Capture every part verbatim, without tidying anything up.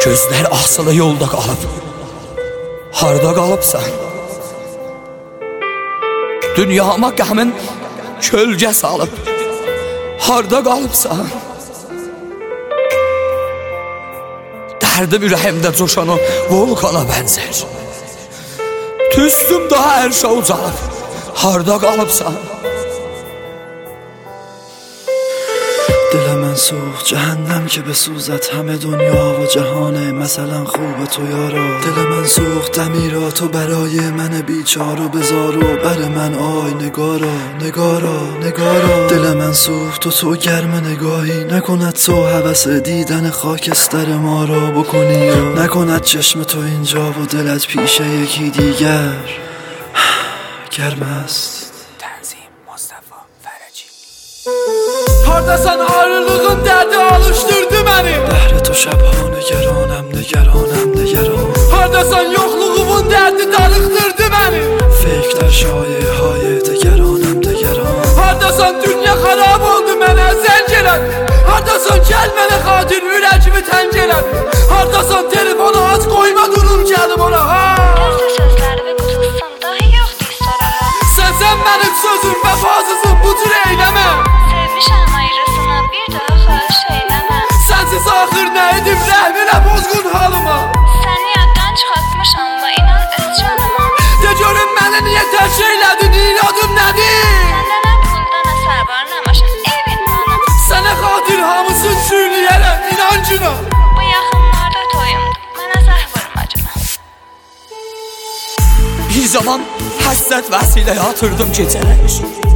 Gözler asılı yolda qalıb, harda qalıbsan? Dünyama qəmin kölgə salıb, harda qalıbsan? Dərdim ürəyimdə coşan o volkana bənzər. Tüstüm daha ərşə ucalıb, harda qalıbsan? دل من سوخت جهنم که بسوزد همه دنیا و جهانه مثلا خوب تو یارا. دل من سوخت دمیرا تو برای من بیچارو بذارو بر من آی نگارا نگارا نگارا. دل من سوخت تو تو گرم نگاهی نکند تو هوس دیدن خاکستر ما را بکنی نکند چشم تو اینجا و دلت پیش یکی دیگر گرم است. تنظیم مصطفی فرجی. Hardasan ayrılığın derdi alıştırdı beni. Bəhri to şəbha nigəranəm, nigəranəm, nigəran. Hardasan yoxluğumun derdi darıxdırdı beni. Feyklər şayə hayə degəranəm, degəran. Hardasan dünya xarab oldu mənə zəng elədi. Hardasan gəl mənə xatir ürəcimi təng elədi. Hardasan telefonu aç qoyma durum gəlim ona ha. Dərsə sözləri və qutulsan dahi yoxdur sonra ha. Sən sən mənim sözüm vəfasızım bu cür eyləmə. Sevmişəm ayrısına bir daha xahiş eyləmə. Sənsiz axır nə edim rəhminə bozğun halıma. Səni yaddan çıxartmışam və inan öz canıma. De görün məni niyə tərk eylədin, iradın nədir? Səndə nə pulda nə sər var nə maşın evin hanım. Sənə xatir hamısın çürləyərəm inancına. Bu yaxınlarda toyumdur mənə zəh vurmacına. Bir zaman həsrət vəsilə atırdım gecələr.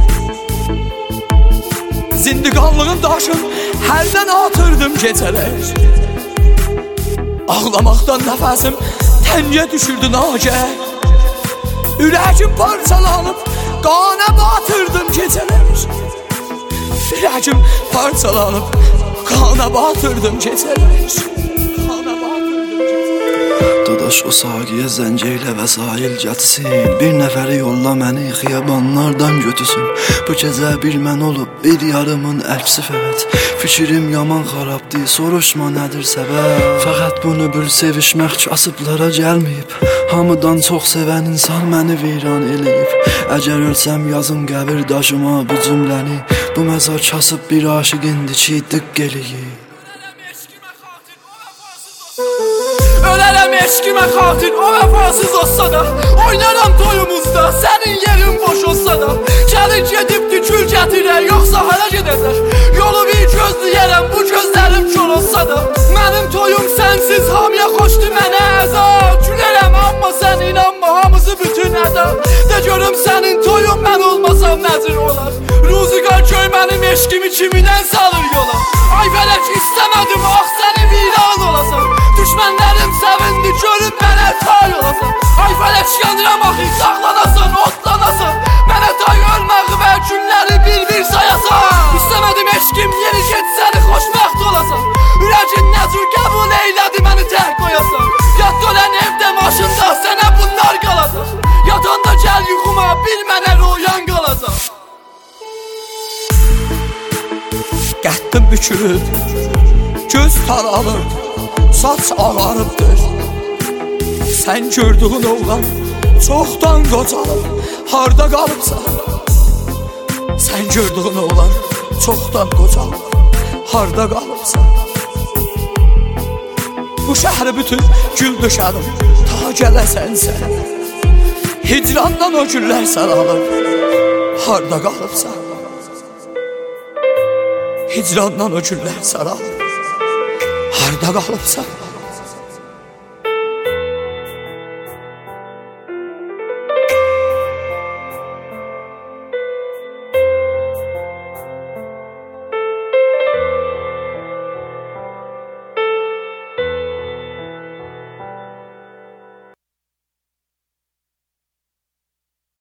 Zindiqanlığın daşın hərdən atırdım gecələr. Ağlamaqdan nəfəsim təngə düşürdü nacə. Ürəkim parçalanıb qana batırdım gecələr. Ürəkim parçalanıb qana batırdım gecələr. Qana batırdım gecələr. Dadaş o saqiyə zəncəylə vəsail gətirsin. Bir nəfəri yolla məni xiyabanlardan götürsün. Bu gecə bir mən olub bir yarımın əksi fəqət. Fikrim yaman xarabdır, soruşma nədir səbəb. Fəqət bunu bir sevişmək kasıblara gəlməyib. Hamıdan çox sevən insan məni viran eləyib. Əgər ölsəm yazın qəbir daşıma bu cümləni. Bu məzar kasıb bir aşiqindir ki dıqq eləyib. Ölərəm eşkimə xatir o vəfasız olsa da. Oynaram toyumuzda sənin yerin boş olsa da. Gəlin gedibdi kül gətirək yoxsa hara gedəcək. Yolu bir gözləyərəm bu gözlərim kör olsa da. Mənim toyum sənsiz hamıya xoşdur mənə əza. Gülərəm amma sən inanma hamısı bütün əda. De görüm sənin toyun mən olmasam nəzir olar. Ruzigar köy mənim eşkimi kimidən salır yola. Ay fələk istəmədim ax səni viran olasan. Düşmənlərim sevindi görüb mənə tay olasan. Ay fələk yanıram axı saxlanasan, otlanasan. Mənə tay ölməği və günləri bir-bir sayasan. İstəmədim eşkim yeri get səni xoşbəxt olasan. Ürəkin nə cür qəbul eylədi məni tək qoyasan. Yad dölən evdə maşında sənə bunlar qalacaq. Yatanda gəl yuxuma bir mənə royan qalacaq. Qəddim bükülüb, göz taralıb, saç ağarıbdır. Sən gördüğün oğlan çoxdan qocalıb, harda qalıbsan? Sən gördüğün oğlan çoxdan qocalıb, harda qalıbsan? Bu şəhri bütün gül döşədim, ta gələsən sən. Hicrandan o güllər saralıb, harda qalıbsan? Hicrandan o güllər saralıb, harda qalıbsan?